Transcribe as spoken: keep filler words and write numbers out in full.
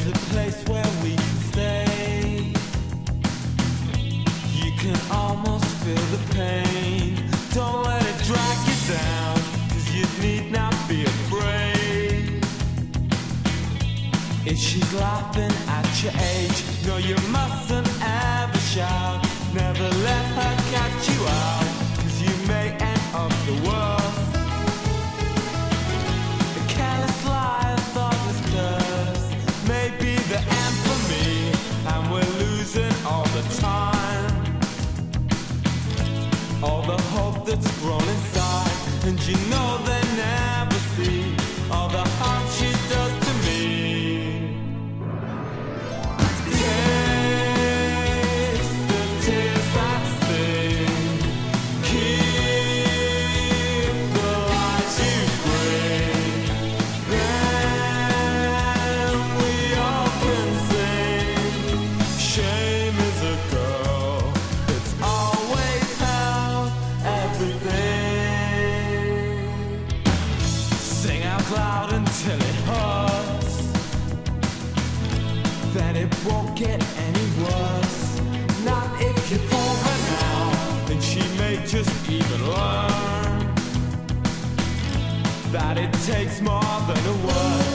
a place where we can stay. You can almost feel the pain. Don't let it drag you down, 'cause you need not be afraid. If she's laughing at your age, no, you mustn't ever shout. Never let her catch you out, 'cause you may end up the worst. A careless lie, a thoughtless curse may be the end for me, and we're losing all the time. All the hope that's grown inside, and you know they never see all the harm she does to me. Taste the tears that sting. Keep the lies you bring. Then we all can sing. Shame is a girl that's always held everything. Sing out loud until it hurts, then it won't get any worse. Not if you fall her now, then she may just even learn that it takes more than a word.